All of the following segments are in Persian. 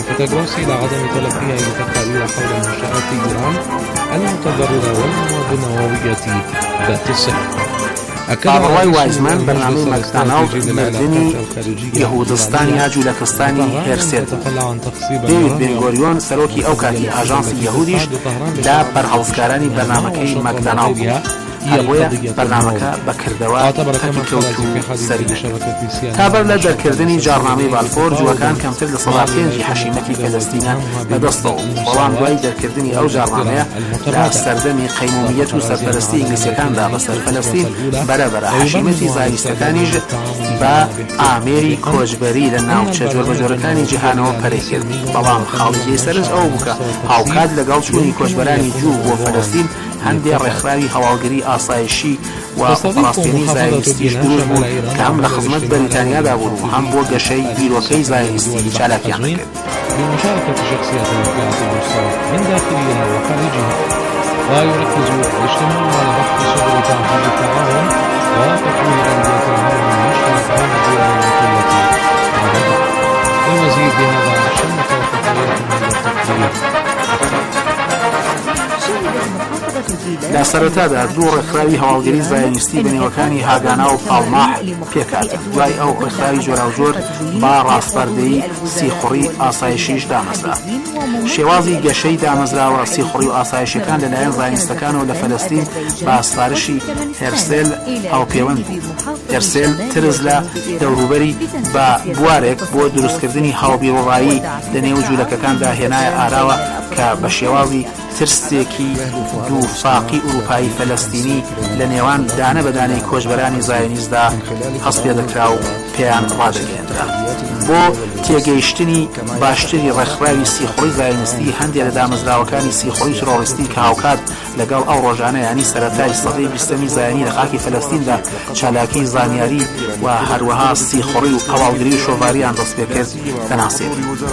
لفت جروسي إلى عدم تلقيها أي تقارير حول منشآت إيران المتضررة والنووية ذات الصلة. بابڕوای وایزمان بەرنامەی مەکدۆناڵد مردنی یەهودستانی جوولەکستانی هێرسێت دەیوید بێنگۆریۆن سەرۆکی ئەو کاتی ئاژانسی یەهودیش لە بەرهەڵسکارانی بەرنامەکەی مەکدۆناڵد بوو. هەبووە بەرنامەکە بەکردەوە تەپیکەوت و سەری تابەر لە دەرکردنی جارنامەی بالفۆر جووەکان کەمتر لە 5 حەشیمەتی فەلەستینە بەدەستەوە، بەڵام دوای دەرکردنی ئەو جارنامەیە لە سەردەمی قەیمومیەت و سەرپەرستی ئینگلیزیەکاندا بەسەر فەلەستین بەرەبەرە حەشیمەتی زایستەکانیش بە ئامێری کۆچبەری لە ناوچە جۆربەجۆرەکانی جیهانەوە پەرەی کرد. بەڵام خاڵیگەی سەرنج ئەو بووکە هاوکات لەگەڵ چوونی کۆچبەرانی جوو بۆ فەلەستین هەندێک ڕێکخراوی هەواڵگری ئاسایشی و فەڵاستینی زایستیش دروست بوون کە هەم لە خزمەت بەریتانیادا بوون و هەم بۆ گەشەی بیرۆکەی زایستی چالاکیان کرد. بمشاركة شخصيات الوكالة المستوى من داخلها وخارجها، ويركز الاجتماع على بحث سبل تعزيز التعاون وتطوير أندية العمل المشترك بين الدول المنطقة. للمزيد بهذا الشأن توقفيات من التقرير. لە سەرەتادا دوو ڕێکخراوی هەواڵگەری زایەنیستی بەنێوەکانی هاگانا و پاڵماح پێکاتن. دوای ئەو ڕێکخراوی جۆراوجۆر با ڕاستپەردەیی سیخوڕی ئاسایشیش دامەزرا. شێوازی گەشەی دامەزراوە سیخوڕی و ئاسایشەکان لەلایەن زایەنیستەکانەوە لە فەلەستین بە سفارشی هێرسێل هاوپەیوەند بوو. هێرسێل ترس لە دەوروبەری بە بوارێک بۆ دروستکردنی هاوبیرۆڕایی لە نێو جوولەکەکاندا هێنایە ئاراوە کە بە شێوازی ترسێکی دووفاقی ئوروپایی فەلەستینی لە نێوان دانە بەدانەی کۆچبەرانی زایۆنیستدا هەست پێ دەکرا و پێیان ڕادەگەێنرا. بۆ تێگەیشتنی باشتری ڕێکخراوی سیخوڕی زایۆنیستی هەندێک لە دامەزراوەکانی سیخوڕی ترۆریستی کە هاوکات لەگەڵ ئەو ڕۆژانەیانی سەرەتای سەدەی 20 زایانی لە خاکی فەلەستیندا چالاکی زانیاری و هەروەها سیخوڕی و هەواڵگری و شۆڤاریان دەست پێ کرد دەناسێت.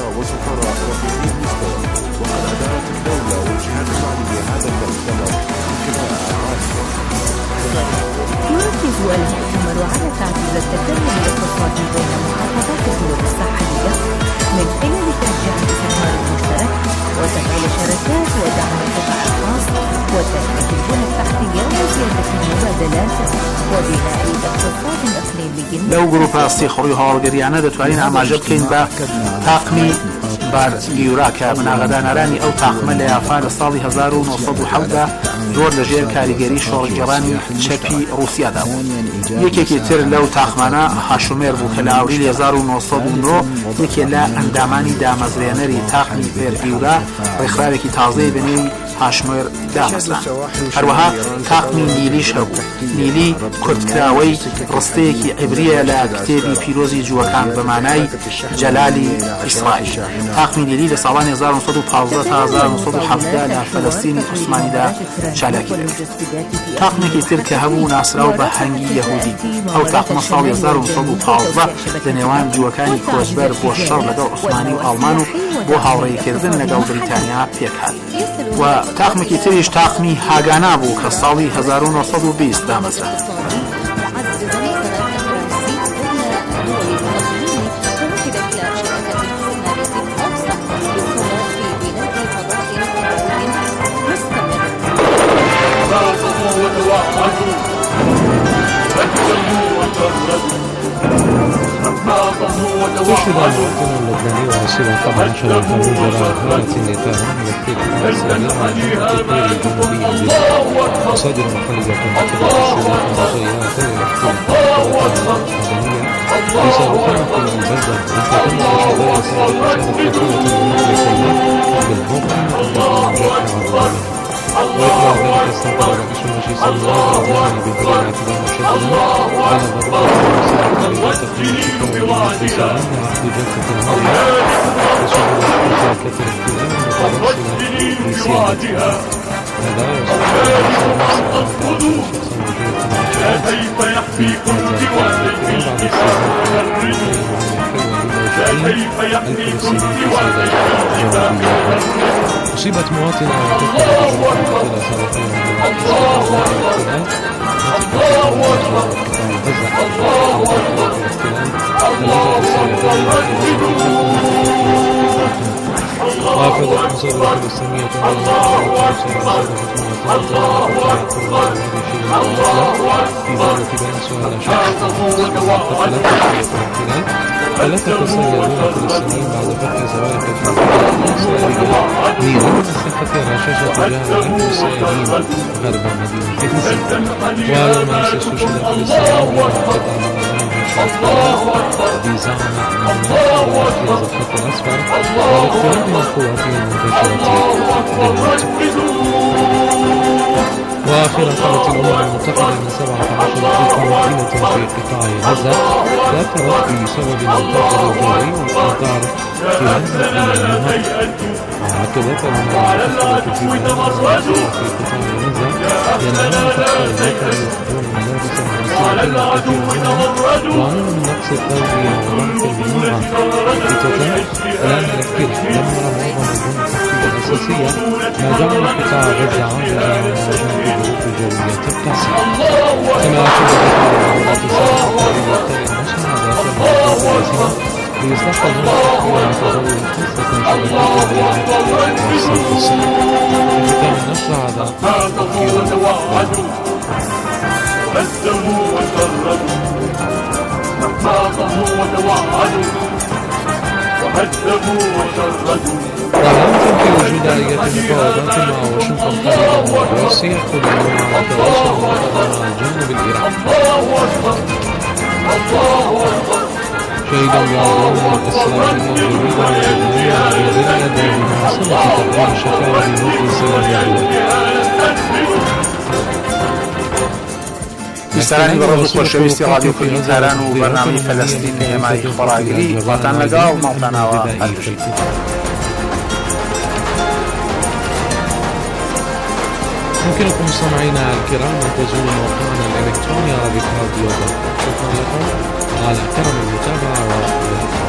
يركز المؤتمر على تعزيز التكامل الاقتصادي بين محافظات الدول الساحلية من خلال تشجيع الاستثمار المشترك وتفعيل شركات ودعم القطاع الخاص وتنمية البنى التحتية وزيادة المبادلات وبناء اقتصاد إقليمي. لەو گروپە سیخوڕی و هەواڵگەریانە دەتوانین ئاماژە بکەین بە تاقمی بارگیورا کە بناغەدانەرانی ئەو تاقمە لە یافا لە ساڵی 1970دا زۆر لەژێر کاریگەری شۆڕگەڕانی چەپی رووسیادا بوو. یەکێکی تر لەو تاقمانە هاشومێر بوو کە لە ئاوریلی 1990 یەکێ لە ئەندامانی دامەزرێنەری تاقمی بێرگیورا ڕێکخراوێکی تازەی بەنێوی هاشمێر دامەزرا. هەروەها تاقمی نیلیش هەبوو. نیلی کورتکراوەی ڕستەیەکی عیبریە لە کتێبی پیرۆزی جووەکان بە مانای جەلالی ئیسرائیل. تاقمی نیلی لە ساڵانی 1915 تا 1970 لە فەلەستینی عوسمانیدا چالاکی دەکرد. تاقمێکی تر کە هەبوو ناسراو بە هەنگی یەهودی. ئەو تاقمە ساڵی 1915 لە نێوان جووەکانی کۆچبەر بۆ شەڕ لەگەڵ عوسمانی و ئاڵمان و بۆ هاوڕێیکردن لەگەڵ بریتانیا پێکهات. و تاقمێکی تریش تاقمی هاگانا بوو کە ساڵی 1920 دامەزرا. أشهد المؤتمر اللبناني واصلا طبعا شهر الخميس جراء حملة نتاج يكفيك الإسلامية عن التطوير الجنوبي مصادر مخرجة من قبل الشؤون المصرية ليس مخالف للبلدة أن تتم قضايا سابقة كانت كثيرة بالموقع ويطلع ذلك استنكر رئيس المجلس الوزراء بالدليل اعتبار مشددا على ضروره تقديم الشكوى للاتصال مع احتجاجات الهاويه وسبل شركه الاحتلال المتوصله لسيادتها. هذا كيف يحميكم ديوانكم كيف يحميكم ديوانكم. أصيبت مواطنة وتقتل سابقا وافادت مصادر فلسطينية على المنطقة في دولة فنزويلا ثلاثة صيادون فلسطينيين بعد فتح زوارق إسرائيلية نيران مسكت رشاشة تجاه العين الصيادين غرب مدينة غزة. ويوم أمس استشهد فلسطينيون بزعم أنه في الخط الأصفر والاقتراب من القوات المنتشرة بالمنطقة. وأخيرا قالت الأمم المتحدة أن 17,000 مدينة في قطاع غزة تأثرت بسبب الانتشار الجوي والأمطار خلال أيامها. وأكدت الأمم المتحدة في بيان في قطاع غزة بأنها تقبل المطر يفقدون الملابس الغسيلة الكثير منهم وعانوا من نقص التغذية وضعف المناعة. ختام الآن نذكر دمر معظم البنى التحتية الأساسية ما جعل قطاع غزة عاجزا عن مواجهة الظروف الجوية القاسية. كما شددت العمليات السابقة وبالتالي المساعدات اللازمة لإصلاح البنى التحتية من تدهور خاصة شبكات والصرف الصحي. ختام النشر هذا هزموا وشردوا نقاطهم وتوعدوا وهزموا وشردوا. والآن تنفي وجود آلية مفاوضات مع واشنطن قريبا من روسيا كل يوم على تواصل مع الجانب الإيراني. شهد المعارضون الإسرائيليين جديدا ولبنانيا بالرياض بمناسبة تقديم شكاوى لمجلس الوزراء. بیسەرانی بەڕۆژ و خۆشەویستی رادیۆ کوردستان و بەرنامەی فەلەستین هێمای خۆراگری وڵاتان لەگەڵ ماڵتانەوە هەردووشین. يمكنكم مستمعينا الكرام أن تزوروا موقعنا الإلكتروني arabicradio.com. شكرا لكم على كرم المتابعة والإعجاب.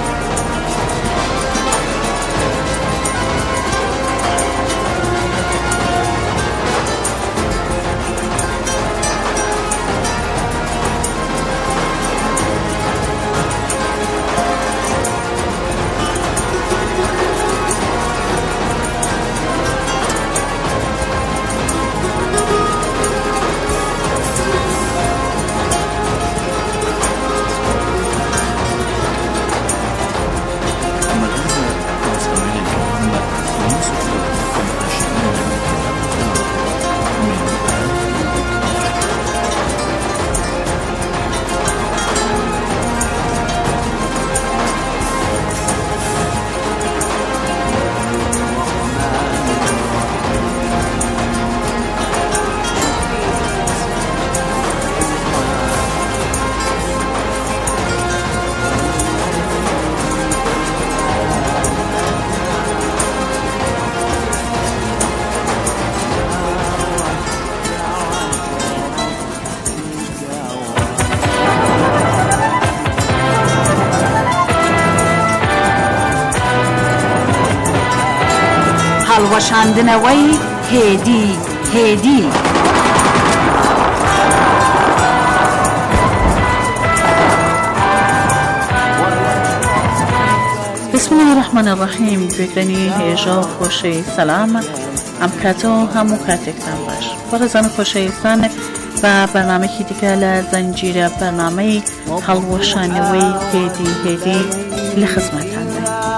هەڵوەشاندنەوەی هێدی بسم الله الرحمن الرحیم. گوێگرانی هێژە و خۆشەی سەلام ئەم کاتەوە هەموو کاتێکتان باش. بەڕێزان خۆشەویستان بە بەرنامەیەکی دیکە لە زەنجیرە بەرنامەی هەڵوەشانەوەی هێدی لە خزمەتتاندا.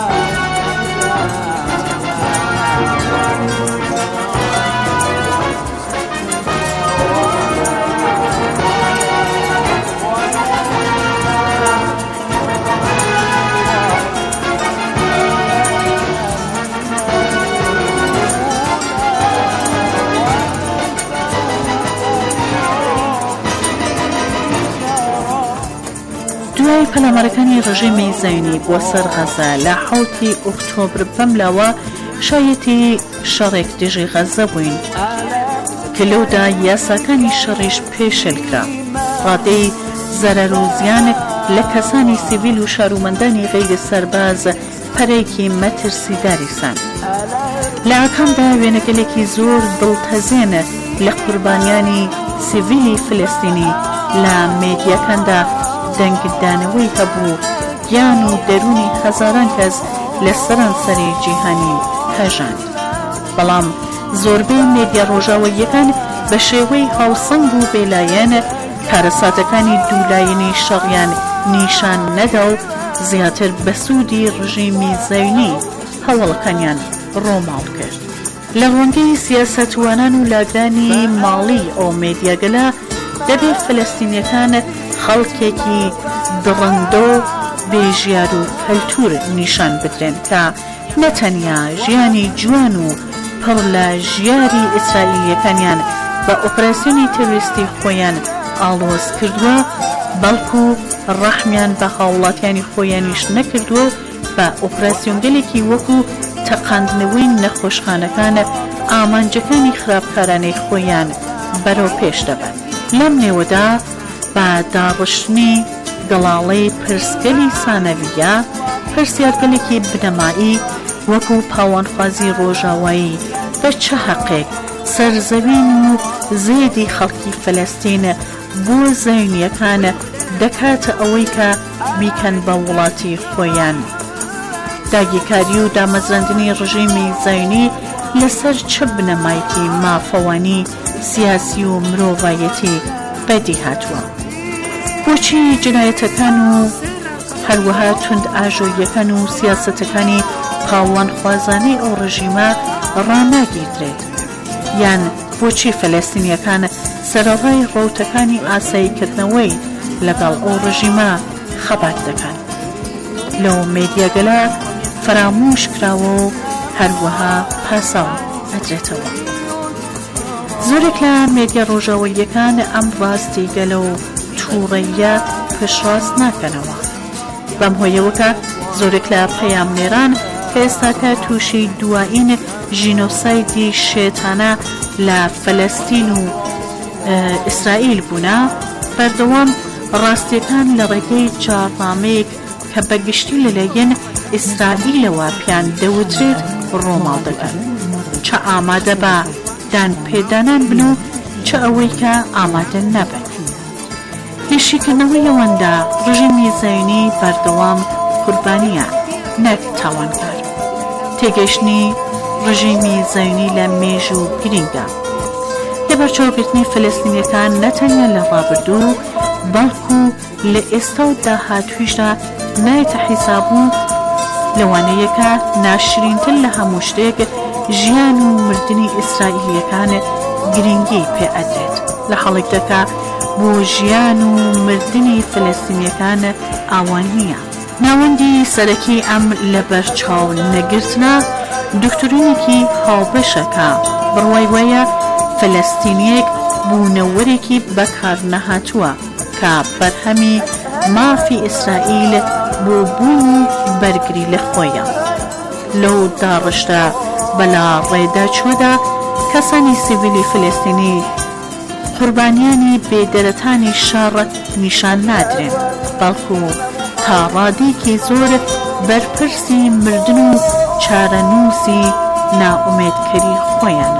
دوای پەلامارەکانی ڕژێمی زەیونی بۆ سەر غەزە لە 7 ئۆکتۆبر بەملاوە شایەتی شەڕێک دژی غەزە بووین کە لەودا یاساکانی شەڕیش پێشێلکرا. ڕادەی زەرەر و زیانێک لە کەسانی سیڤیل و شارومەندانی غەیری سەرباز پەرەیەکی مەترسیداری سان. لە ئاکامدا وێنەگەلێکی زۆر دڵتەزێنە لە قوربانیانی سیڤیلی فلەستینی لە مێدیەکاندا دەنگدانەوەی هەبوو، گیان و دەرونی هەزاران کەس لە سەرانسەری جیهانی هەژاند. بەڵام زۆربەی مێدیا ڕۆژاواییەکان بە شێوەی هاوسەنگ و بێلایەن کارەساتەکانی دوولایەنی شەڕیان نیشان نەدا و زیاتر بە سوودی ڕژیمی زەوینی هەوڵەکانیان ڕۆماڵ کرد. لە ڕوانگەی سیاسەتوانان و لاگرانی ماڵی ئەو مێدیاگەلە دەبێت فەلەستینیەکان خەڵکێکی دڕندە و بێژیار و کەلتور نیشان بدرێن کە نەتەنیا ژیانی جوان و پڕ لە ژیاری ئیسرائیلیەکانیان بە ئۆپراسیۆنی تێروریستی خۆیان ئاڵۆز کردووە، بەڵکو ڕەحمیان بە هاوڵاتیانی خۆیانیش نەکردووە بە ئۆپراسیۆنگەلێکی وەکو تەقاندنەوەی نەخۆشخانەکان ئامانجەکانی خراپکارانەی خۆیان بەرەو پێش دەبن. لەم نێوەدا بە داڕشتنی گەڵاڵەی پرسگەلی سانەویە پرسیارگەلێکی بنەمایی وەکو پاوانخوازی ڕۆژاوایی بە چه حەقێک سەرزەوین و زێدی خەڵکی فەلەستین بۆ زەوینیەکان دەکاتە ئەوەی کە بیکەن بە وڵاتی خۆیان. داگیرکاری و دامەزراندنی ڕژیمی زەوینی لەسەر چه بنەمایەکی مافەوانی سیاسی و مرۆڤایەتی بەدی هاتووە؟ بۆچی جنایەتەکان و هەروەها توند ئاژۆیەکان و سیاسەتەکانی پاوانخوازانەی ئەو ڕژیمە ڕاناگیردرێت؟ یان بۆچی فەلەستینیەکان سەرەڕای ڕەوتەکانی ئاساییکردنەوەی لەگەڵ ئەو ڕژیمە خەبات دەکەن؟ لەو مێدیاگەلە فراموش کراوە و هەروەها پاساو ئەدرێتەوە. زۆرێک لە مێدیا ڕۆژاواییەکان ئەم ڕاستی گەلە و تووڕەیە پشتڕاست ناکەنەوە. بەم هۆیەوەکە زۆرێک لە پەیامنێران کە ئێستاکە تووشی دوایین ژینۆسایدی شێتانە لە فەلەستین و ئیسرائیل بوونا بەردەوام ڕاستیەکان لە ڕێگەی جاڕنامەیەک کە بەگشتی لەلایەن ئیسرائیلەوە پیان دەوترێت ڕۆماڵ دەکەن، چە ئامادە بە دان پێدانان بن و چە ئەوەی کە ئامادە نەبن. هێشیکردنەوەی ئەوەندە ڕژیمی زەوینی بەردەوام قوربانیە نەک تاوانکار. تێگەیشتنی ڕژیمی زەوینی لە مێژ و گرینگە لە بەرچاوگرتنی فەلەستینیەکان نەتەنیا لە ڕابردوو بەڵکو لە ئێستا و داهاتوویشدا نایەتە حیسابوو لەوانەیەکە ناشرینتر لە هەموو شتێک ژیان و مردنی ئیسرائیلیەکان گرنگی پێ ئەدرێت لە حەڵێکدەکە بۆ ژیان و مردنی فەلەستینیەکان ئاوان نییە. ناوەندی سەرەکی ئەم لە بەرچاو نەگرتنە دکتۆرینێکی هاوبەشەکە بڕوای وایە فەلەستینیەک بوونەوەرێکی بەکار نەهاتووە کە بەرهەمی مافی ئیسرائیل بۆ بوون و بەرگری لە خۆیە. لەو داڕشتە بەلا ڕێدا چۆدا کەسانی سیڤیلی فلەستینی قوربانیانی بێدەرەتانی شەڕ نیشان نادرێن، بەڵکو تا ڕادێکی زۆر بەرپرسی مردن و چارەنووسی ناومێدکەری خۆیانن.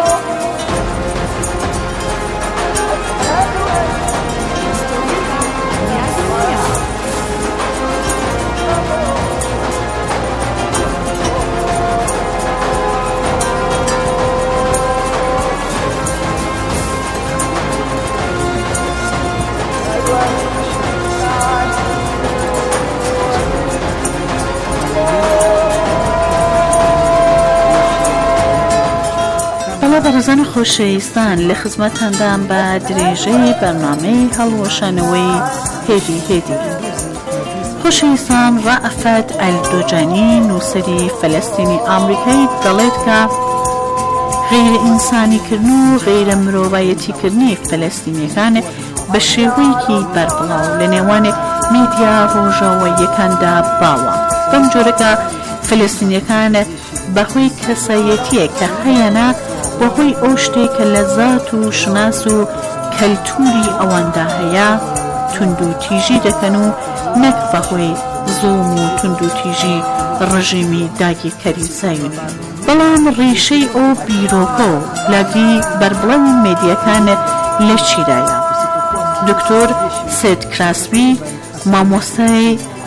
بەڕێزان خۆشەویستان لە خزمەتتاندان بە درێژەی بەرنامەی هەڵوەشانەوەی هێدی هێدی. خۆشەویستان ڕائەفەت ئەلدۆجانی نووسەری فەلەستینی ئامریکایی دەڵێت کە غیرە ئینسانیکردن و غیرە مرۆڤایەتیکردنی فەلەستینیەکان بە شێوەیەکی بەربڵاو لە نێوان میدیا ڕۆژاواییەکاندا باوە. بەم جۆرەکە فەلەستینیەکان بەهۆی کەسایەتیە کە هەیەنە بەهۆی ئەو شتێک کە لە زات و شناس و کەلتوری ئەواندا هەیە تونند و تیژی دەکەن و نەک بەهۆی زوڵم و تونند و تیژی ڕژیمی داگیرکەری زەوین. بەڵام ڕیشەی ئەو بیرۆکە و لاگری بەربڵەوی مێدیەکان لە چیدایە؟ دکتۆر سێد کراسبی مامۆستای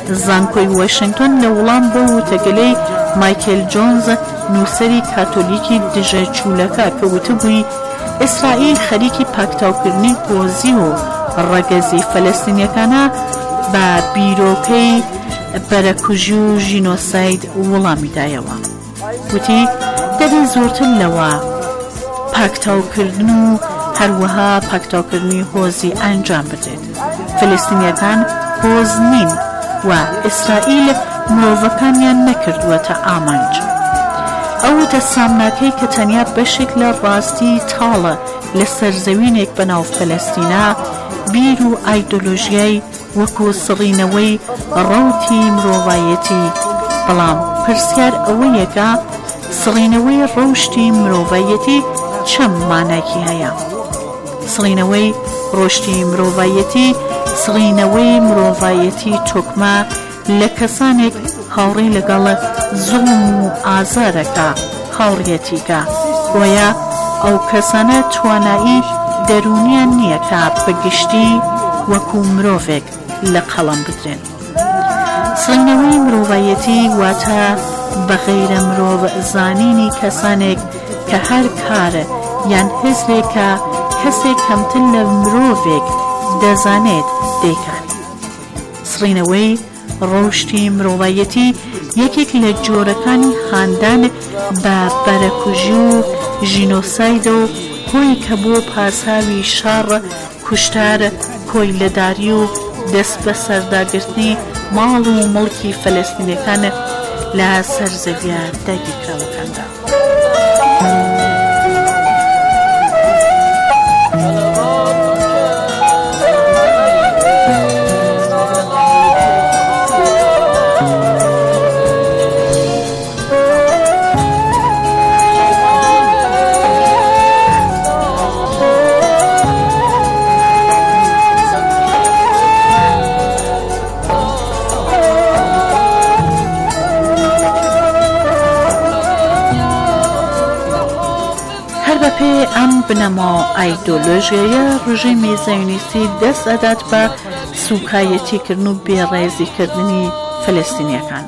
زانکۆی واشنگتن لە وڵام بۆ وتەگەلەی مایکل جۆنز نووسەری کاتۆلیکی دژە چوولەکە کە وتبووی ئیسرائیل خەریکی پاکتاوکردنی پۆزی و ڕەگەزی فەلەستینیەکانە بە بیرۆکەی بەرەکوژی و ژینۆساید وەڵامی دایەوە. وتی دەبێت زۆرتر لەوە پاکتاوکردن و هەروەها پاکتاوکردنی هۆزی ئەنجام بدرێت. فەلەستینیەکان هۆز نین و ئیسرائیل مرۆڤەکانیان نەکردووەتە ئامانج. ئەوەتە سامناکەی کە تەنیا بەشێک لە ڕاستی تاڵە لە سەرزەوینێک بەناو فەلەستینە بیر و ئایدۆلۆژیای وەکو سڕینەوەی ڕەوتی مرۆڤایەتی. بەڵام پرسیار ئەوەیەکە سڕینەوەی ڕەوشتی مرۆڤایەتی چەم ماناکی هەیە؟ سڕینەوەی ڕۆشتی مرۆڤایەتی سڕینەوەی مرۆڤایەتی تۆکمە لە کەسانێک هاوڕێی لەگەڵ زوڵم و ئازارەکە هاوڕێتیکە بۆیە ئەو کەسانە توانایی دەرونیان نییە کە بەگشتی وەکو مرۆڤێک لە قەڵەم بدرێن. سڕینەوەی مرۆڤایەتی واتە بەغەیرە مرۆڤ زانینی کەسانێک کە هەر کارە یان هێزرێکە کەسێک کەمتر لە مرۆڤێک دەزانێت دەیکات. سڕینەوەی ڕۆشتی مرۆڤایەتی یەکێک لە جۆرەکانی خاندان بە بەرەکوژی و ژینۆساید و هۆی کە بۆ پاساوی شەڕ، کوشتار، کۆیلەداری و دەست بە سەرداگرتنی ماڵ و مڵکی فەلەستینیەکان لە سەرزەویە داگیرکراوەکاندا. پێ ئەم بنەما ئایدۆلۆژیایە ڕژێمی زایۆنیستی دەست ئەدات بە سوکایەتیکردن و بێڕێزیکردنی فەلەستینیەکان.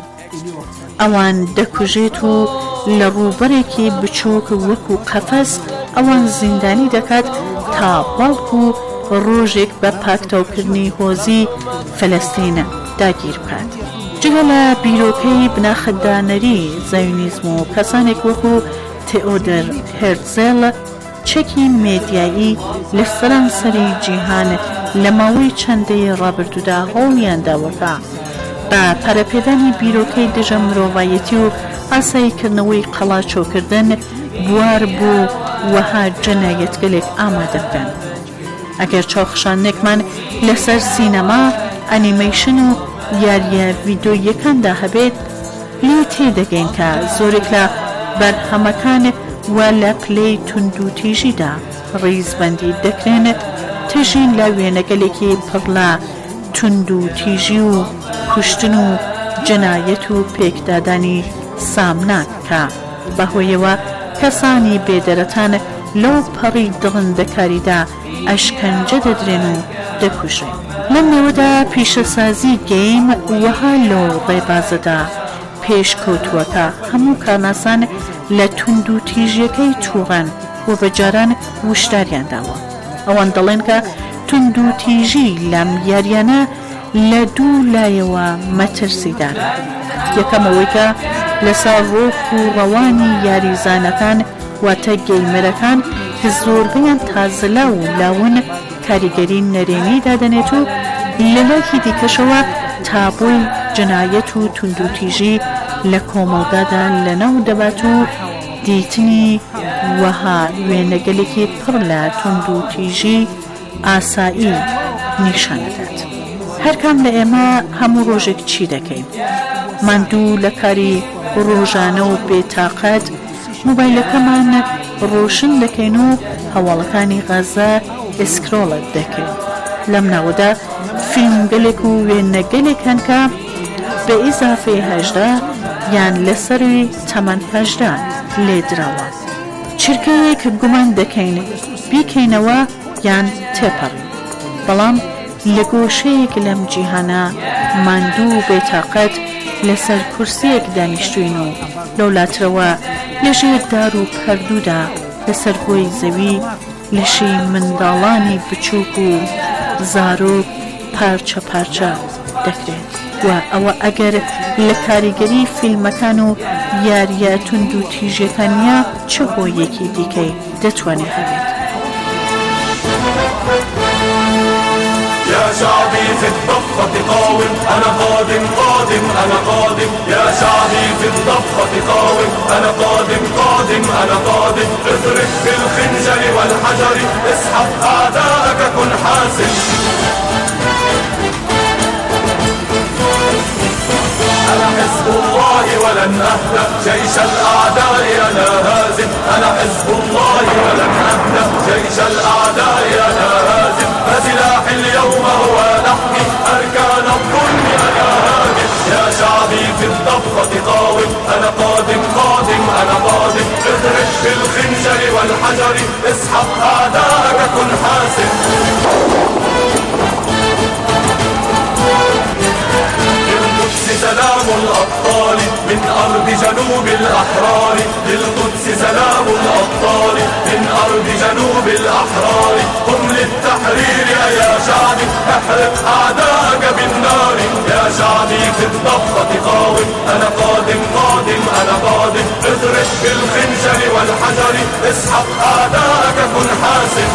ئەوان دەکوژێت و لە ڕووبەرێکی بچووک وەکو قەفەس ئەوان زیندانی دەکات تا بەڵکو ڕۆژێک بە پاکتاوکردنی هۆزی فەلەستینە داگیر بکات. جگە لە بیرۆکەی بناخدانەری زایۆنیزم و کەسانێک وەکو تئۆدۆر هێرتزێل چەکی مێدیایی لە سەرانسەری جیهان لە ماوەی چەندەی ڕابردوودا هەوڵیان داوەکە بە پەرەپێدانی بیرۆکەی دژە مرۆڤایەتی و ئاساییکردنەوەی قەڵاچۆکردن بوار بوو وەها جەنایەتگەلێک ئامادە بکەن. ئەگەر چاوخشانێکمان لەسەر سینەما، ئەنیمەیشن و یاریە ڤیدۆیەکاندا هەبێت، لێ تێدەگەین کە زۆرێک لە بەرهەمەکان وە لە پلەی تونند و تیژیدا ڕیزبەندی دەکرێن تژین لە وێنەگەلێکی پڕ لە تونند و تیژی و کوشتن و جەنایەت و پێکدادانی سامناک کە بەهۆیەوە کەسانی بێدەرەتان لەو پەڕی دڵندەکاریدا ئەشکەنجە دەدرێن و دەکوژێن. لەم نێوەدا پیشەسازی گەیم وەها لەو ڕێبازەدا پێشکەوتووەکە هەموو کارناسان لە تونند و تیژیەکەی تووڕەن و بەجاران وشداریان داوە. ئەوان دەڵێن کە تونند و تیژی لەم یاریانە لە دوو لایەوە مەترسیدارە. یەکەمەوەی کە لەسەر ڕۆک و ڕەوانی یاریزانەکان واتە گەیمەرەکان کە زۆربەیان تازەلا و لاون کاریگەری نەرێنی دادەنێت و لە لایەکی دیکەشەوە تابۆی جەنایەت و تونند و تیژی لە کۆمەڵگادا لەناو دەبات و دیتنی وەها وێنەگەلێکی پڕ لە تونند و تیژی ئاسایی نیشانەدات. هەرکام لە ئێمە هەموو ڕۆژێک چی دەکەین؟ ماندوو لە کاری ڕۆژانە و بێتاقەت مۆبایلەکەمان ڕۆشن دەکەین و هەواڵەکانی غەزە ئسکرۆڵت دەکەین. لەم ناوەدا فیلمگەلێک و وێنەگەلێکن کە بە ئیزافەی 18 یان لەسەروی تەمەن 18 لێدراوە. چرکەیەک گومان دەکەین بیکەینەوە یان تێپەڕین، بەڵام لگوشەیەک لەم جیهانە ماندوو بێتاقەت لەسەر کورسیەک دانیشتوین و لەولاترەوە لەژێر دار و پەردوودا لەسەر گۆی زەوی لەشی منداڵانی بچووک و زارۆک پارچە پارچە دەکرێت و ئەوە ئەگەر لە کاریگەری فیلمەکان و یاریە تونند و تیژەکانیە چه هۆیەکی دیکەی دەتوانێت هەبێت. يا شعبي في الضفة قاوم أنا قادم قادم أنا قادم يا شعبي في الضفة قاوم أنا قادم قادم أنا قادم اضرب بالخنجر والحجر اسحب أعداءك كن حاسم أنا حزب الله ولن أهدأ جيش الأعداء أنا هازم أنا حزب الله ولن أهدأ جيش الأعداء أنا هازم فسلاحي اليوم هو لحمي أركان الظلم أنا هاجم يا شعبي في الضفة قاوم أنا قادم قادم أنا قادم اضرب بالخنجر والحجر اسحب أعداءك كن حاسم سلام الأبطال من أرض جنوب الأحرار للقدس سلام الأبطال من أرض جنوب الأحرار قم للتحرير يا شعبي احرق أعداءك بالنار يا شعبي في الضفة قاوم أنا قادم قادم أنا قادم اضرب بالخنجر والحجر اسحب أعداءك كن حاسم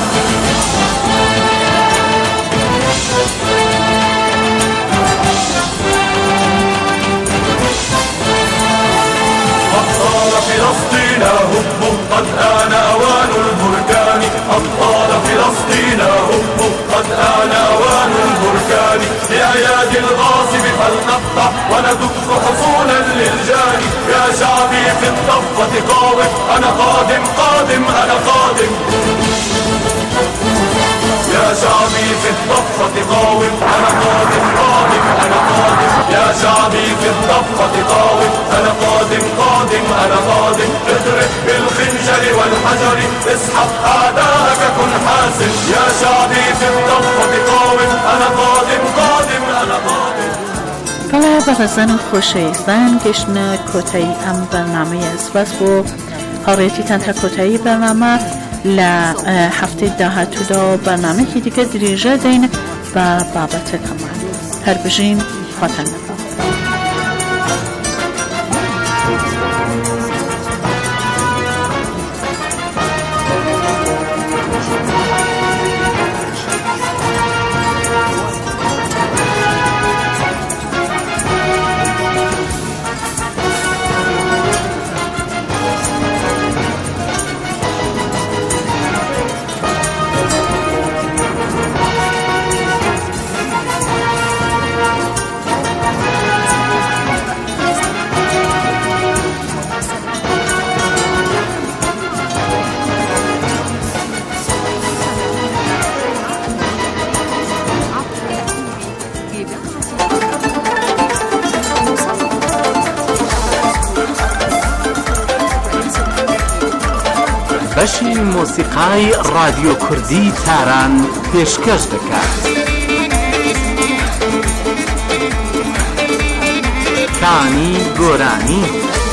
فلسطين هبوا قد آن أوان البركان أبطال فلسطين هبوا قد آن أوان البركان بأيادي الغاصب فلنقطع وندك حصولا للجان يا شعبي في الضفة قاوم أنا قادم قادم أنا قادم يا شعبي في الضفة قاوم أنا قادم قادم أنا قادم يا شعبي في الضفة قاوم أنا قادم قادم أنا قادم اضرب بالخنجر والحجر اسحب أعداءك كن حاسم يا شعبي في الضفة قاوم أنا قادم قادم أنا قادم بەڵێ بەڕێزان و خۆشەویستان گەشتنە کۆتایی ئەم بەرنامەیە سپاس بۆ هەڕێتیتان تا کۆتایی بەرنامە لە هەفتەی داهاتوودا و بەرنامەیەکی دیکە درێژە دەین بە بابەتەکەمان هەر بژین خواتان لەگەڵ. بەشی مۆسیقای رادیۆ کوردی تاران پێشکەش دەکات. کانی گۆرانی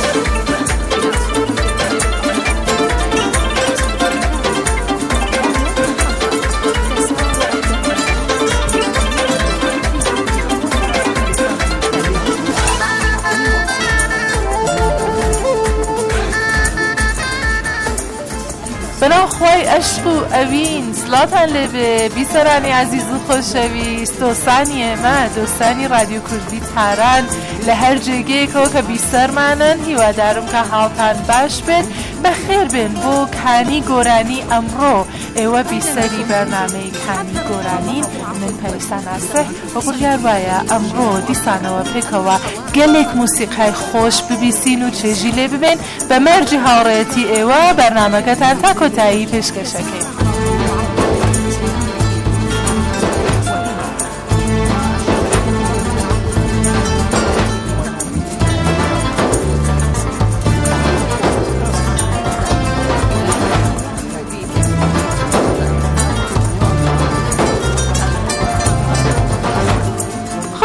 بەناوخوای عەشق و ئەوین سڵاتان لێبێ بیسەرانی عەزیز و خۆشەویست دۆستانی ئێمە دۆستانی رادیۆ کوردی تاران لە هەر جێگەیەکەوە کە بیسەرمانن هیوادارم کە حاڵتان باش بێت بەخێر بێن بۆ کانی گۆرانی ئەمڕۆ ئێوە بیسەری بەرنامەی کانی گۆرانین من پەریسان ئاسێ بە بڕیار وایە ئەمڕۆ دیسانەوە پێکەوە گەلێک موسیقای خۆش ببیسین و چێژی لێ ببێن بە مەرجی هاوڕێتی ئێوە بەرنامەکەتان تا کۆتایی پێشکەشەکەین.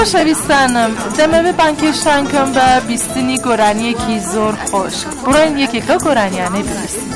خۆشەویستانم دەمەوێت بانکێشتان کەم بە بیستنی گۆرانیەکی زۆر خۆش. بڕۆین یەکێک لەو گۆرانیانەی ببیستین.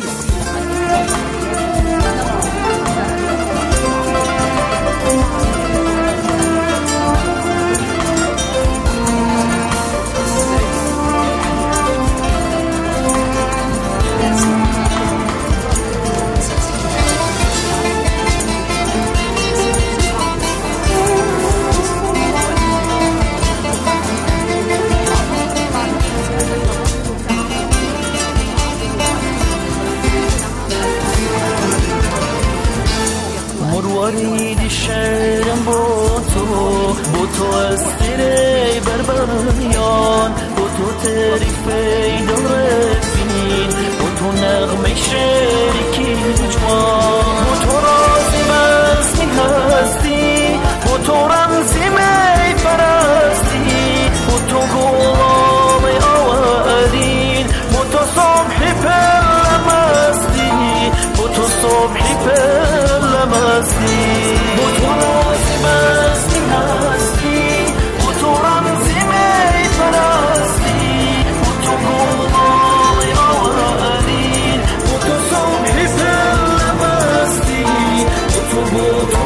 مروارید شهرم با تو از تیره بربریان، با تو تعریفه دارفین، با تو نغمه شریکی جوان، با تو رازی بزمی هستی، با تو رمزی می فرستی، با تو گلام آورین، با تو صبحی پلمستی، با تو صبحی پلمستی، با تو رازی بزمی هستی، با تو رمزی می فرستی، با تو گلام آورین، با تو صبحی پلمستی، با تو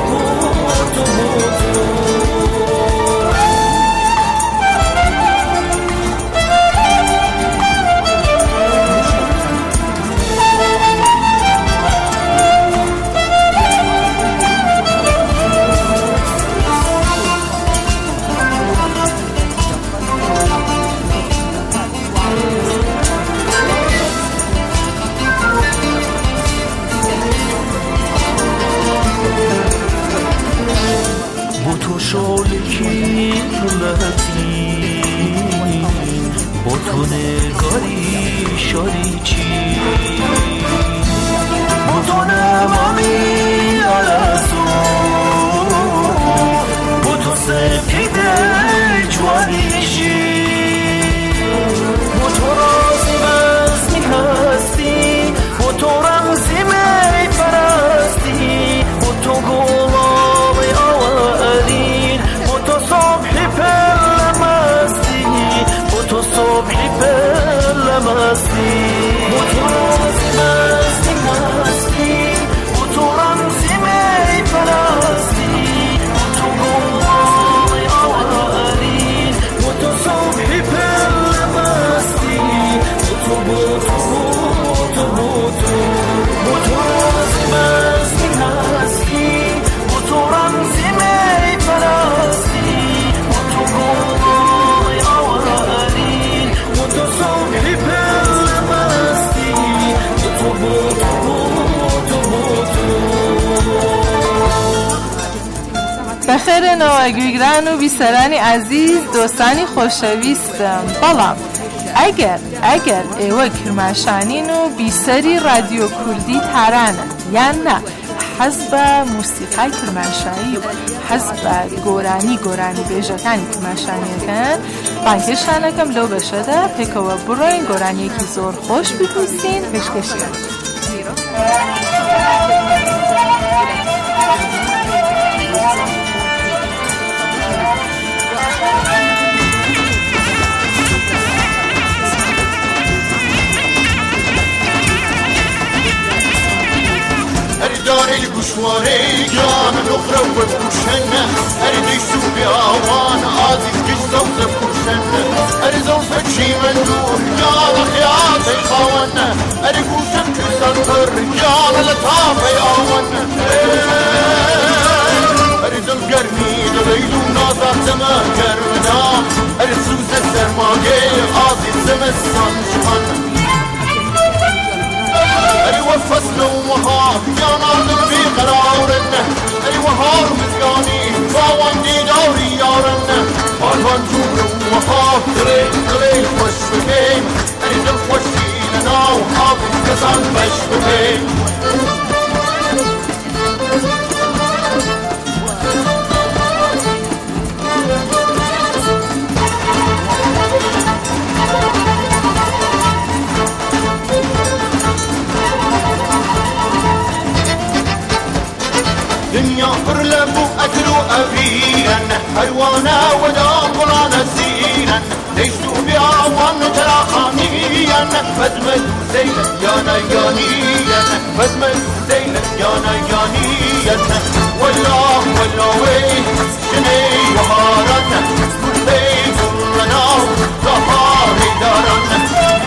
شالکی لطی با تو نگاری شاریچی با تو نمامی آرزو با تو سپیده جوانیشی با تو رازی بزمی هستی با تو رمزی می فرستی با تو گلام آورین با تو صبحی پلمستی با تو صبحی پلمستی با تو رازی بزمی هستی با تو رمزی می فرستی با تو گلام آورین با تو صبحی پلمستی با تو رازی بزمی هستی با تو رمزی می فرستی با تو گلای آورین با تو صبحی پلمستی با بخیر نواگویگران و بیسرانی عزیز دوستانی خوشویستم بەڵام ئەگەر ئێوە کرماشانین و بیسەری رادیۆ کوردی تارانن یان نا حەز بە موسیقای کرماشایی و حەز بە گۆرانی بێژەکانی کرماشانیەکەن بانکێشانەکەم لەو بەشەدا پێکەوە بڕۆین گۆرانیەکی زۆر خۆش بپیسین پێشکەشیان. داري القشواري جام نخرة وبوشنة أريد يشوف بأوان عازف قصة وبوشنة أريد أوصل شي مندور جال خياط يخاونا أريد وشم كسر رجال لطافة يعاونا أريد القرني دليل وناظر زمان كرمنا أريد سوزة سرماقي عازف زمستان شخنا أيوة فصل ومهار يا ناظر في قرارنا أيوة هار مزقاني فاواني دوري يارنا ألوان جور ومهار تريد خوش بكين أريد الخوشي لنا وحافظ كسان بش بكين دنيا قرلب أتلو أبيرا أروانا ودام قرانا سيرا ليشتو بأعوان تراخانيا فزمت زيلا يانا يانيا فزمت زيلا يانا يانيا والله والله شني وهارنا كل بيت لنا ظهاري دارنا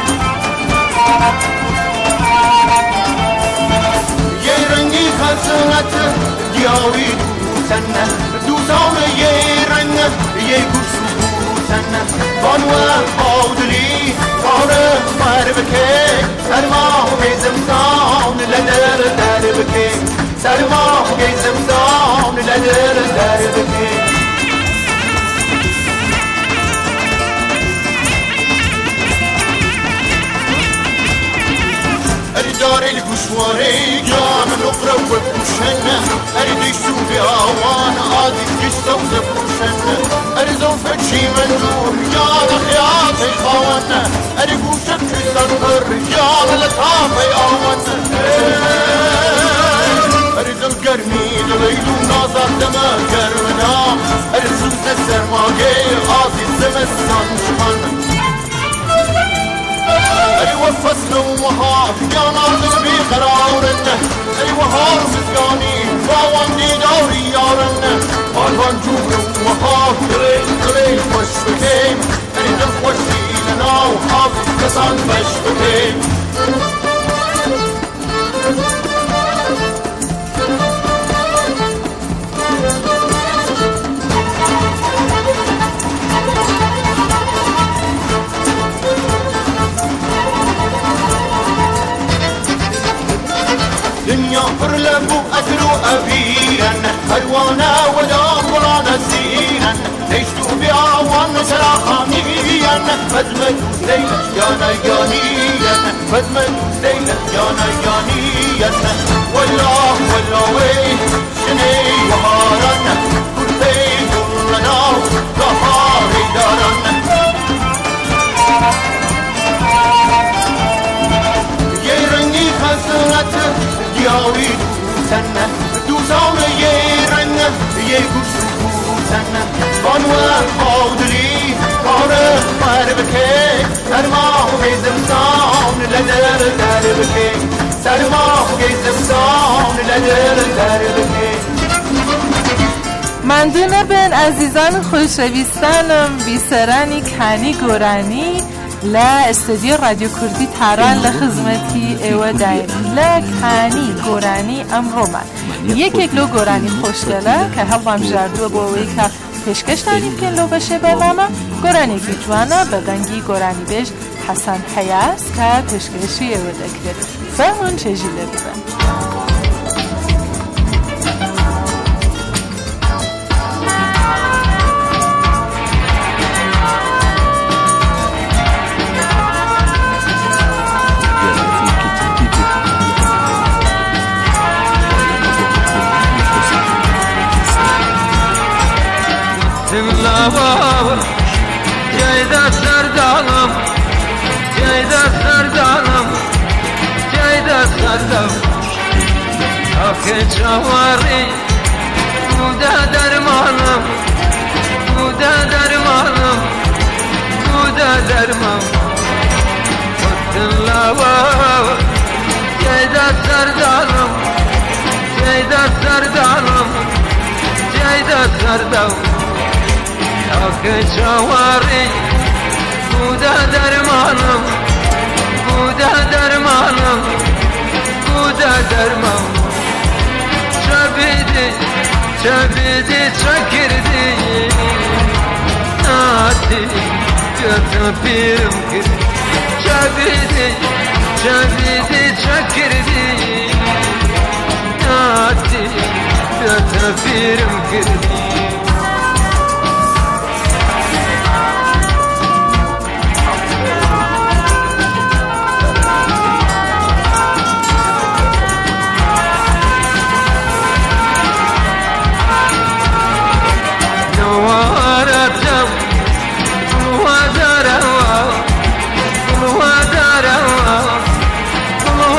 يرنجي خسنت دياوي دوسنا دوسان يرنج يكسو سنا بانوا قودلي قارب مربكي سرما بزمزان لدر دربكي سرما بزمزان لدر دربكي دار القشواري جام نقرة وبوشنا أريد يشوف أوان عادي يستوزف وشنا أريد فتشي منزور يا لخيات الخوانا أريد وشك في الصنبر يا لطافي أوانا أريد القرمي دليل وناظر دما قرمنا أريد سلسة السرماقي عادي الزمستان شخنا أيوة فصل وهاب يا ناظر بقرارنا أيوة هار مسكاني باواني دوري يارنا بالوان جور وهاب قليل وشبكين أريد الخوشي لنا وحاب كسان بشبكين دنيا فرلبو أتلو أبيرا أروانا ودام قرانا سيرا ليشتو بأعوان سراخانيا فزمت ليلة يانا يانيا فزمت ليلة يانا يانيا والله والله شني وهارنا كل بيت لنا ظهاري دارنا يرنجي خسنت دياوي دوسنا دوسان يرنج يكسو سنا بانوا قودلي قارب مربكي سرما بزمزان لدر دربكي سرما بزمزان لدر دربكي ممنون بن عزیزان خوشویستانم بیسرانی کانی گورانی لا استودیو رادیو کردی تهران لخدمتی ایوه دایر لا کانی گورانی امرو من یک لو گورانی خوشگله که هلوام جردو بوی که پیشکش داریم که لو بشه برنامه گورانی که جوانا بدنگی گورانی بیش حسن حیاس که پیشکشی ایوه دکره فهمون چجیله بودن Baba, cayda sardalım, cayda sardalım, cayda sardalım. Akı çavarı, bu da dermanım, bu da dermanım, bu da dermanım. Kutlulla baba, cayda sardalım, cayda sardalım, cayda sardalım. Akı çavarı, bu da dermanım, bu da dermanım, bu da dermanım. Çabidi, çabidi çakirdi, nati götüpüm girdi. Çabidi, çabidi çakirdi, nati götüpüm girdi.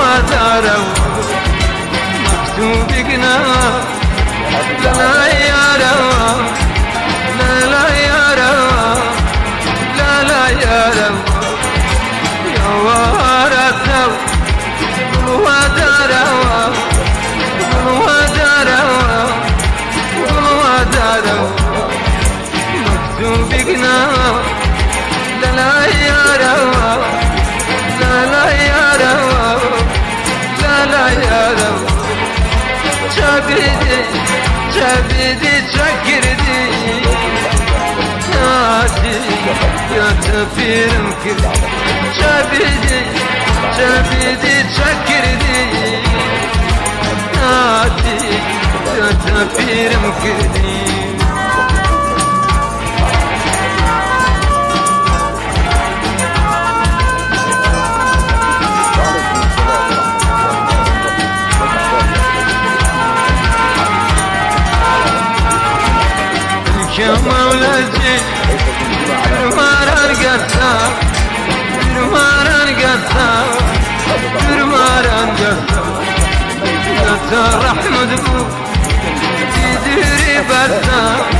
مكتوب بقنا لا يا çabidi çakirdi Nadi yatapirim kir Çabidi çakirdi Nadi yatapirim kirdi Ya Mevlacı bir marar gatsa bir marar gatsa bir marar gatsa gatsa rahmet bu gidiri bassa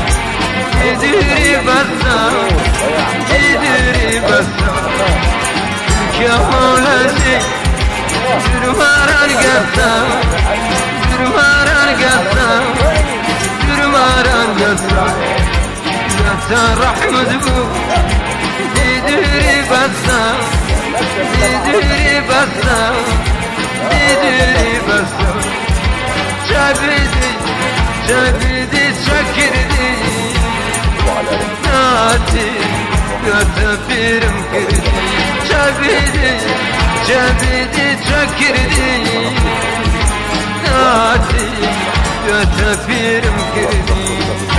Ya Mevlacı bir marar gatsa bir marar gatsa bir marar gatsa رحمة بو ديدري بسا جابدي شكردي ناتي يتفيرم كردي جابدي شكردي ناتي يتفيرم كردي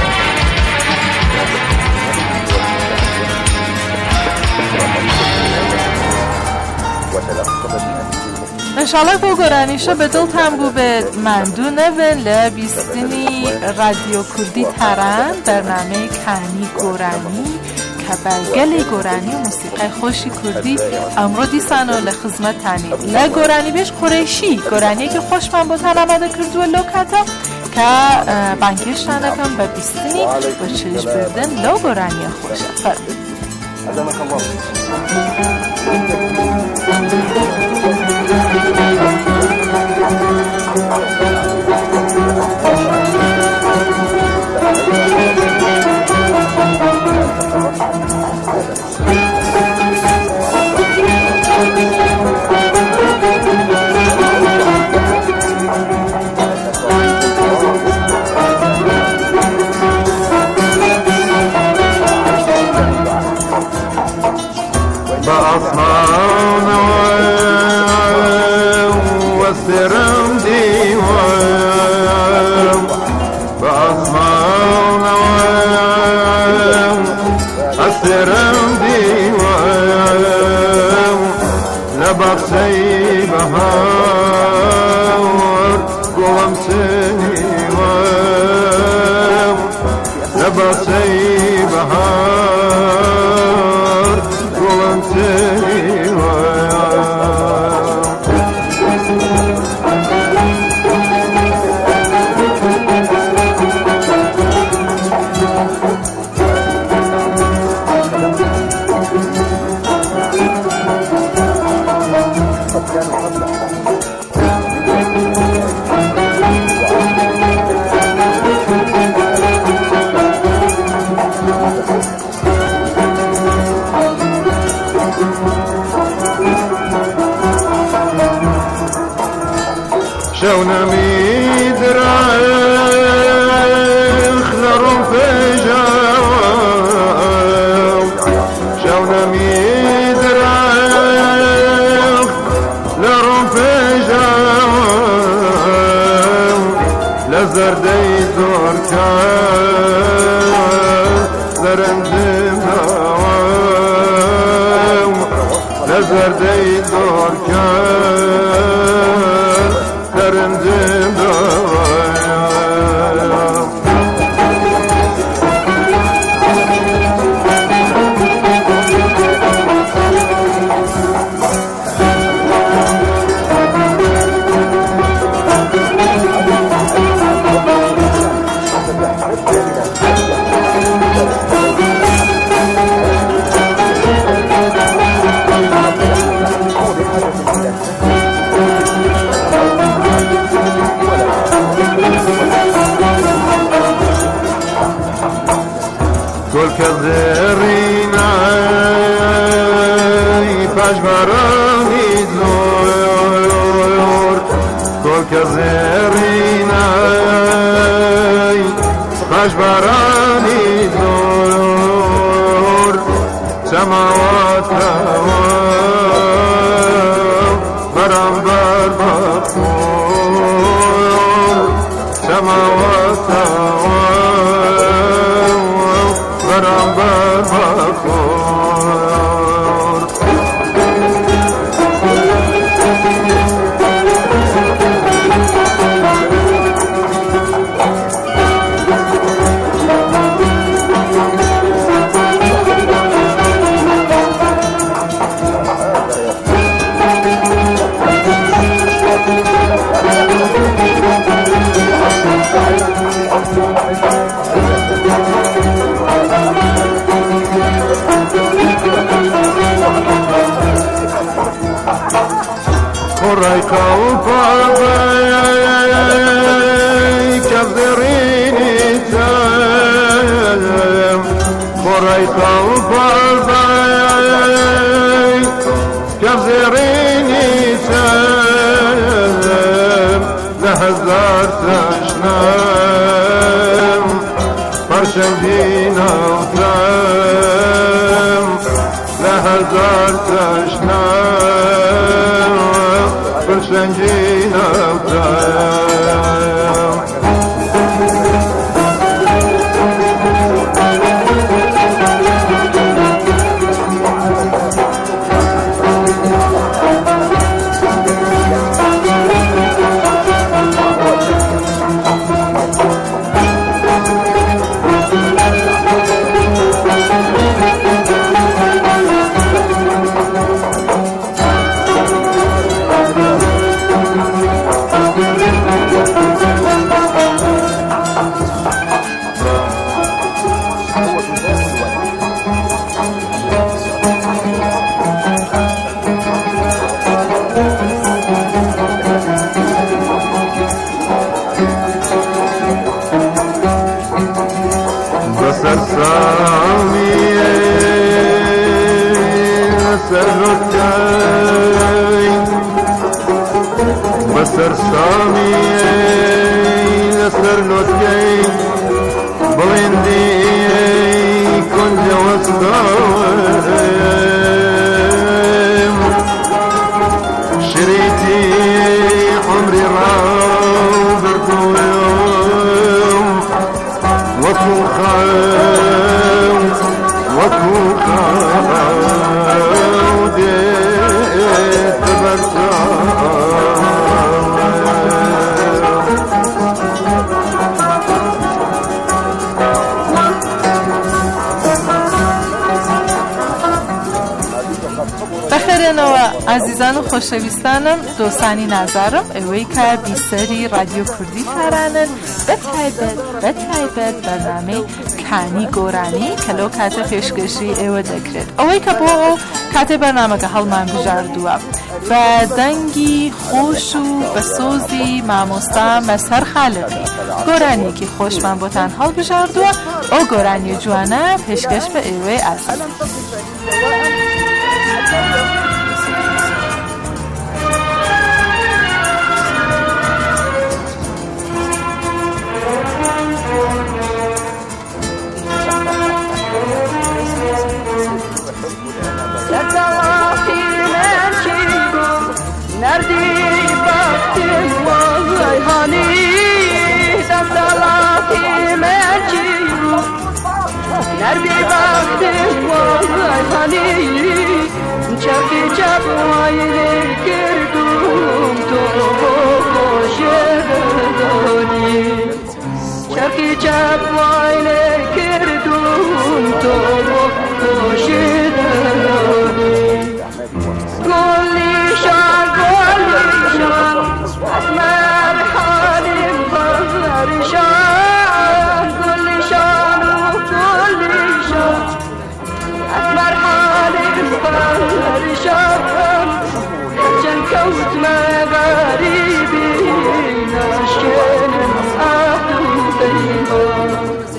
انشالله که گرانیشه به دل تنبو به مندونه و لبیستنی رادیو کردی تران برنامه کانی گرانی که برگل گرانی و موسیقی خوشی کردی امرو دیسانو لخدمت تانی لگرانی بیش قریشی گرانی که خوش من با تنماده کردو لوکتا که بانکیش تنکم به بیستنی و چلیش بردن لو گرانی خوشه فرد Kazerina بارانی دور سماوات برانبر بخور سماوات برانبر بخور Korayka upay kavderini tem Korayka upay kavderini tem Lehazar taşnem Parşendina utem Lehazar taşnem Parşendina utem بسر سامي نسر لوتكي بلندي كنت وسطاوم شريتي عمري راضرت يوم وكو خاو وكو خاو ديت برتاو بخیرنەوە ئازیزان و خۆشەویستانم دۆسانی نازارم ئەوەی کە بیسەری رادیۆ کوردی تارانن بەتایبەت بەرنامەی کانی گۆرانی کە لەو کاتە پێشکەشی ئێوە دەکرێت ئەوەی کە بۆ کاتێ بەرنامەکە هەڵمان بژاردووە بە دەنگی خۆش و بە سۆزی مامۆستا مەسهەر خالقی گۆرانیەکی خۆشمان بۆتان هەڵبژاردووە ئەو گۆرانی جوانە پێشکەش بە ئێوەی ئازیز نردی باختیم وای هانی دستالاتی مرچیو نردی باختیم وای هانی چرکی چپ وایلی کردم تو خوشدانی چرکی چپ وایلی کردم تو خوشدانی أسمر حالي بغير شان كل شان وكل شان أسمر حالي بغير شان عشان كوت ما غريبي ناشكين أهل بيمان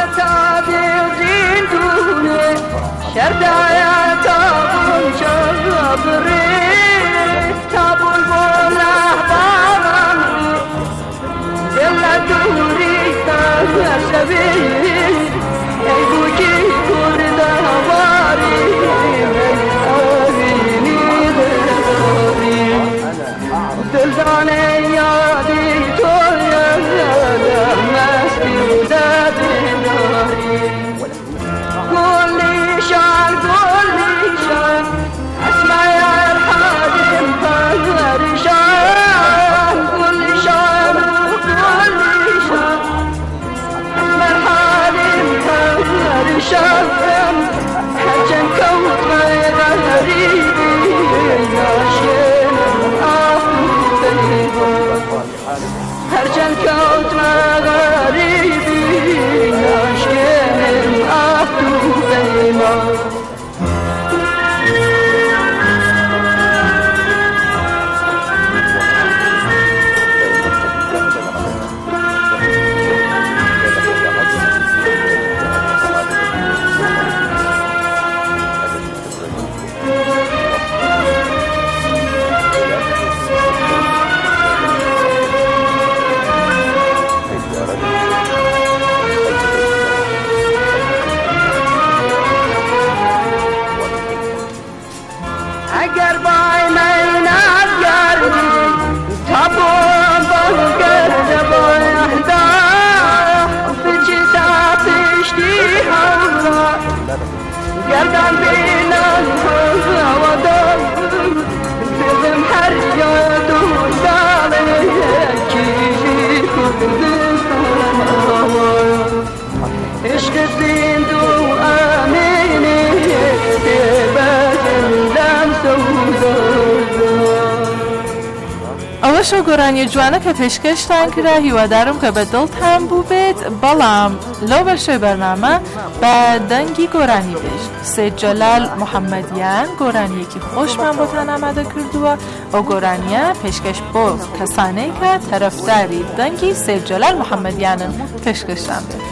تابع زندونه شرد عياتهم شابري تابو البوله بابامري دل دوري تابع سبيل اي بوكي كورد هواري من آبيني داري دلداني يادي تويا مسكي ودادي ناري كل شان اسمع يا الحادم فرشان كل شان اسمع الحادم فرشان حجن كوت غريبي ناشين هرجن كوت غريبي ناشين أفتو بيما اگر بای من افگردی تابون بگرد بای احدا بچه تا پشتی همرا گردن بینن و دارم بزم هر جا دوستانه یکی کردستان عشق زندو امینی ئەوەشە گۆرانی جوانە کە پێشکەشتان کرا هیوادارم کە بە دڵتان بوو بێت بەڵام لەو بەشەی بەرنامە بە دەنگی گۆرانی بێژ سید جەلال محەممەدیان گۆرانیەکی خۆشمان بۆتان ئامادە کردووە ئەو گۆرانیە پێشکەش بۆ کەسانەی کە تەرەفداری دەنگی سید جەلال محەممەدیانن پێشکەشتان بێت.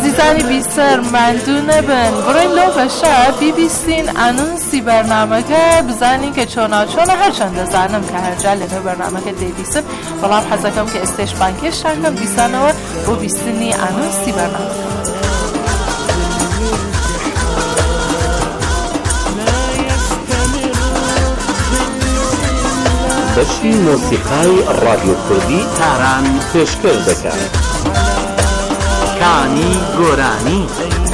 عزیزانی بیسر مندونه بن برای لو بشه بیبیسین انونسی برنامه که بزنین که چونا هرچند زنم که هر جلده برنامه که دیبیسن ولام حزکم که استش بانکش شنگم بیسن و رو بیسنی انونسی برنامه بەشی مۆسیقای ڕادیۆ کوردی تاران پێشکەش دەکات. کانی گۆرانی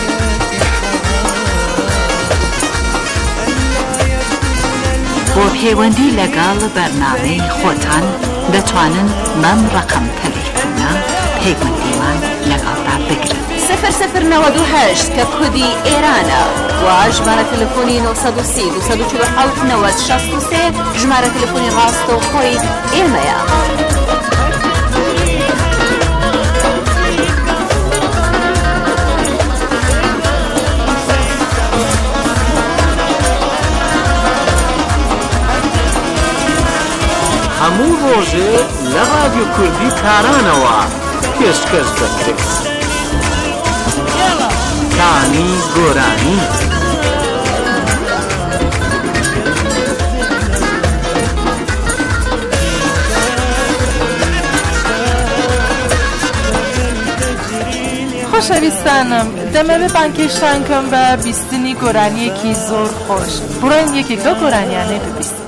بۆ پەیوەندی لەگەڵ بەرنامەی خۆتان دەتوانن بەم ڕقم تەلەفۆنە پەیوەندیمان لەگەڵدا بگرن 0098 کە کودی ئێرانە و ژمارە تەلەفۆنی 930 247 90 63 ژمارە تەلەفۆنی ڕاستەوخۆی ئێمەیە. هەموو ڕۆژێ لە ڕادیۆ کوردی تارانەوە پێشکەش دەکرێت. کانی گۆرانی خۆشەویستانم دەمەوێت بانکێشتان کەم بە بیستنی گۆرانیەکی زۆر خۆش بڕۆین یەکێک لەو گۆرانیانەی ببیستن.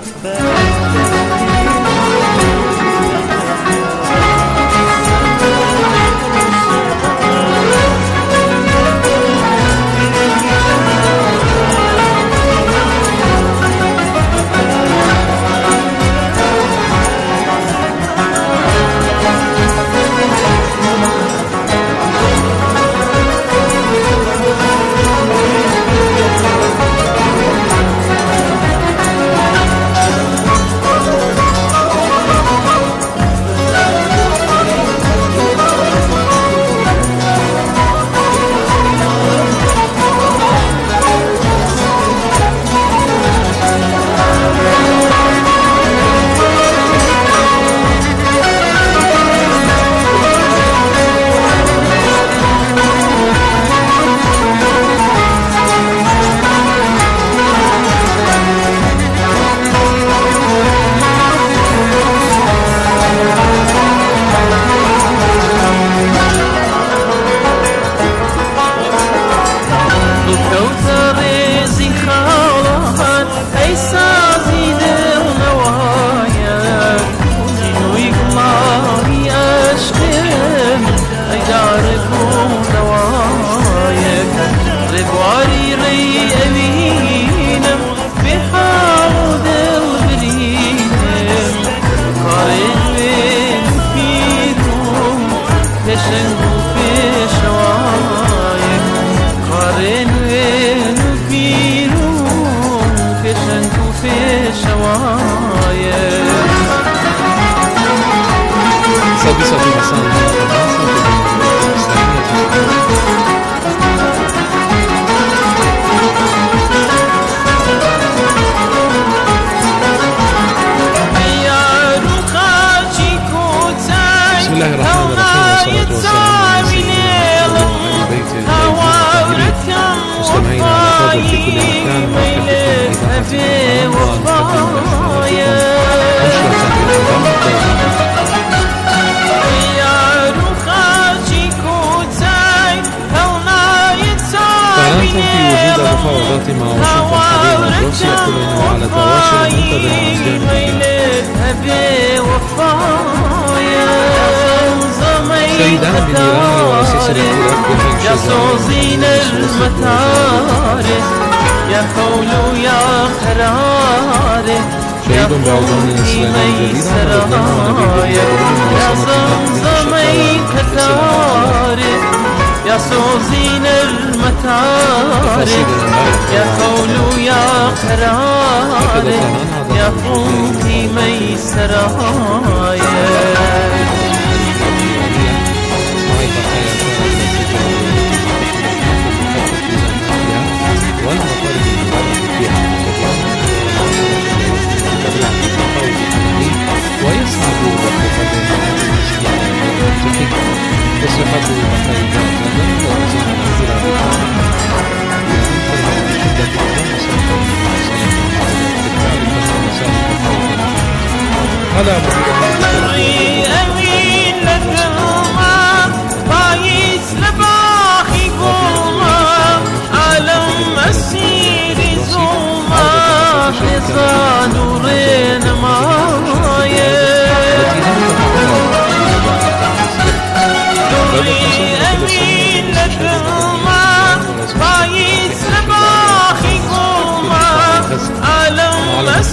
ويصعد وقت الصحة والخيرات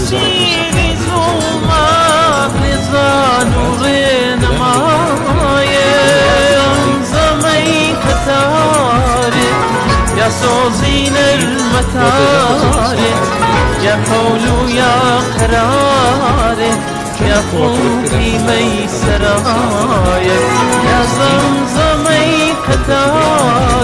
شيري زوما لزانورين مايم زمي كتاري يا سوزين المتاري يا حول يا قراري يا خوفي ميسرايا يا زمزمي قتاري